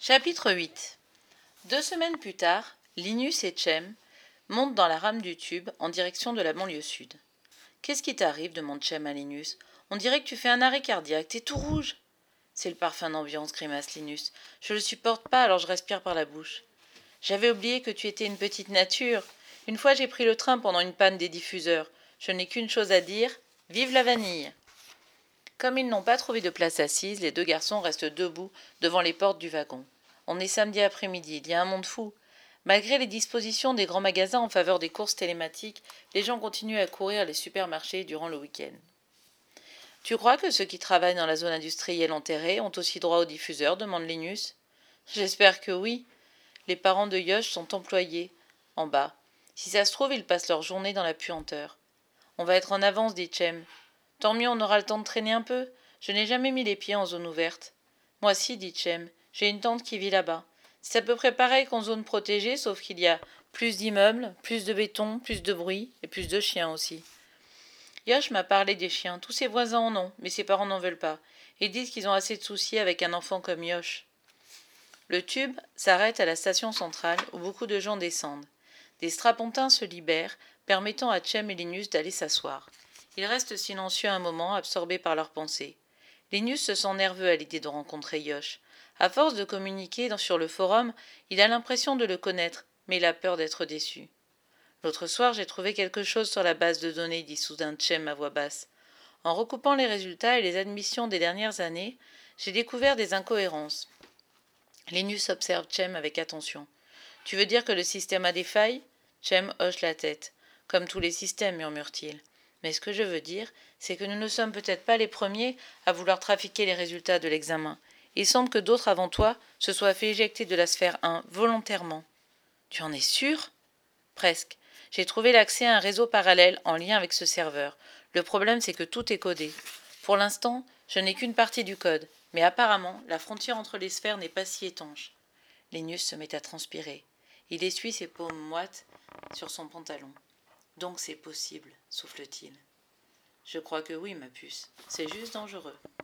Chapitre 8. 2 semaines plus tard, Linus et Cem montent dans la rame du tube en direction de la banlieue sud. « Qu'est-ce qui t'arrive » demande Cem à Linus. « On dirait que tu fais un arrêt cardiaque, t'es tout rouge. »« C'est le parfum d'ambiance, grimace Linus. Je le supporte pas, alors je respire par la bouche. »« J'avais oublié que tu étais une petite nature. Une fois j'ai pris le train pendant une panne des diffuseurs. Je n'ai qu'une chose à dire, vive la vanille !» Comme ils n'ont pas trouvé de place assise, les deux garçons restent debout devant les portes du wagon. On est samedi après-midi, il y a un monde fou. Malgré les dispositions des grands magasins en faveur des courses télématiques, les gens continuent à courir les supermarchés durant le week-end. Tu crois que ceux qui travaillent dans la zone industrielle enterrée ont aussi droit aux diffuseurs demande Linus. J'espère que oui. Les parents de Yosh sont employés en bas. Si ça se trouve, ils passent leur journée dans la puanteur. On va être en avance, dit Cem. Tant mieux, on aura le temps de traîner un peu. Je n'ai jamais mis les pieds en zone ouverte. Moi si, dit Cem. J'ai une tante qui vit là-bas. C'est à peu près pareil qu'en zone protégée, sauf qu'il y a plus d'immeubles, plus de béton, plus de bruit et plus de chiens aussi. Yosh m'a parlé des chiens. Tous ses voisins en ont, mais ses parents n'en veulent pas. Ils disent qu'ils ont assez de soucis avec un enfant comme Yosh. Le tube s'arrête à la station centrale où beaucoup de gens descendent. Des strapontins se libèrent, permettant à Cem et Linus d'aller s'asseoir. Ils restent silencieux un moment, absorbés par leurs pensées. Linus se sent nerveux à l'idée de rencontrer Yosh. À force de communiquer sur le forum, il a l'impression de le connaître, mais il a peur d'être déçu. L'autre soir, j'ai trouvé quelque chose sur la base de données, dit soudain Cem à voix basse. En recoupant les résultats et les admissions des dernières années, j'ai découvert des incohérences. Linus observe Cem avec attention. Tu veux dire que le système a des failles ? Cem hoche la tête. Comme tous les systèmes, murmure-t-il. Mais ce que je veux dire, c'est que nous ne sommes peut-être pas les premiers à vouloir trafiquer les résultats de l'examen. Il semble que d'autres avant toi se soient fait éjecter de la sphère 1 volontairement. Tu en es sûr ? Presque. J'ai trouvé l'accès à un réseau parallèle en lien avec ce serveur. Le problème, c'est que tout est codé. Pour l'instant, je n'ai qu'une partie du code, mais apparemment, la frontière entre les sphères n'est pas si étanche. Linus se met à transpirer. Il essuie ses paumes moites sur son pantalon. Donc c'est possible, souffle-t-il. Je crois que oui, ma puce. C'est juste dangereux.